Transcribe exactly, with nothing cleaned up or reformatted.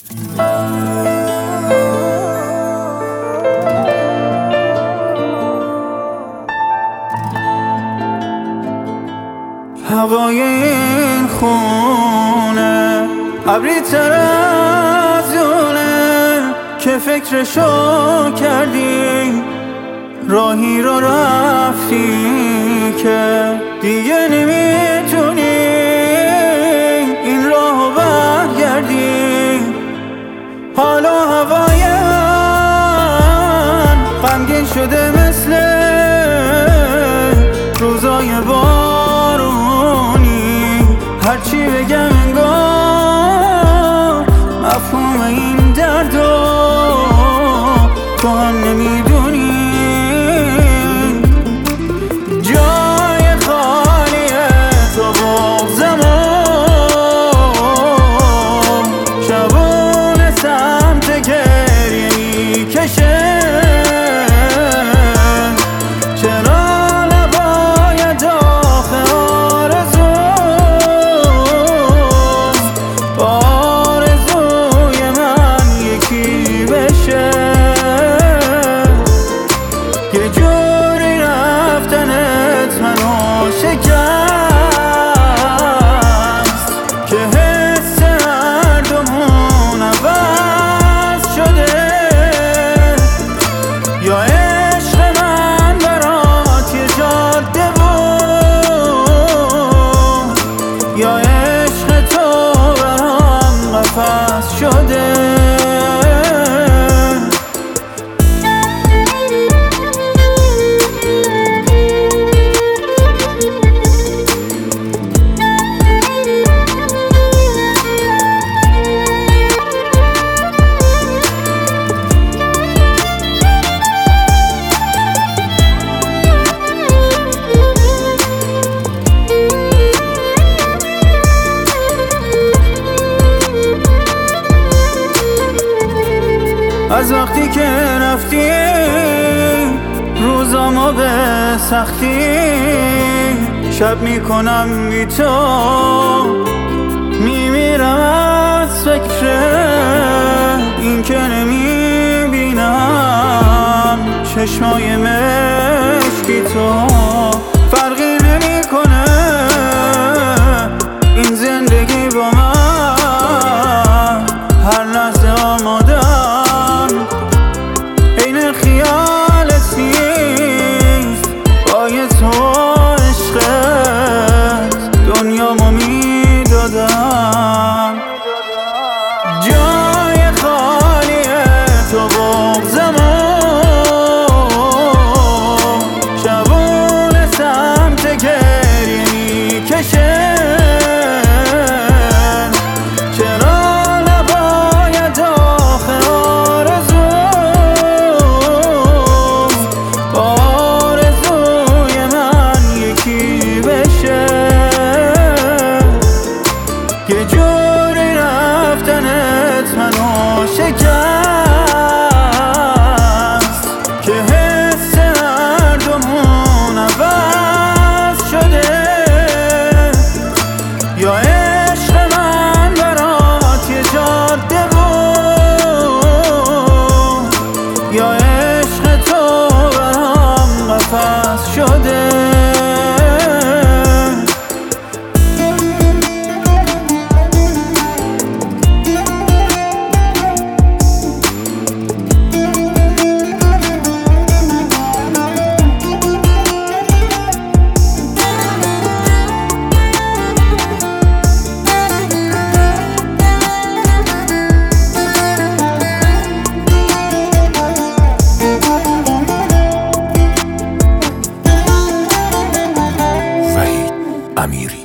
هوای این خونه ابری تر از اونه که فکرشو کردی، راهی رو رفتی که دیگه نمیتونی این راهو برگردی. حالا هوای من غمگین شده مثل روزای بارونی، هرچی بگم انگار مفهوم این دردو تو هم نمیدونی. جای خالیه تو بغضمون، شبونه سمت گریه میکشه. چرا نباید آخه آرزوم با آرزوی من یکی بشه؟ یه جوری رفتنت منو شکست که حس هر دومون عوض شده. یا عشق من برات یه جاده بود، یا عشق تو برام قفس شده. از وقتی که رفتی روزامو به سختی شب میکنم بی تو، میمیرم از فکر این که نمیبینم چشمای مشکی تو. فرقی نمیکنه این زندگی با من، هر لحظه آمادم این خیالت نیست. بای تو عشقت دنیامو میدادم. جای خالیه تو بغضمون، شبونه سمت گریه میکشه. چرا نباید آخه آرزوم با آرزوی من یکی بشه؟ یه جوری رفتنت منو شکست که حس هر دومون عوض شده. یا عشق من برات یه جاده بود، یا عشق تو برام قفس شده. امیری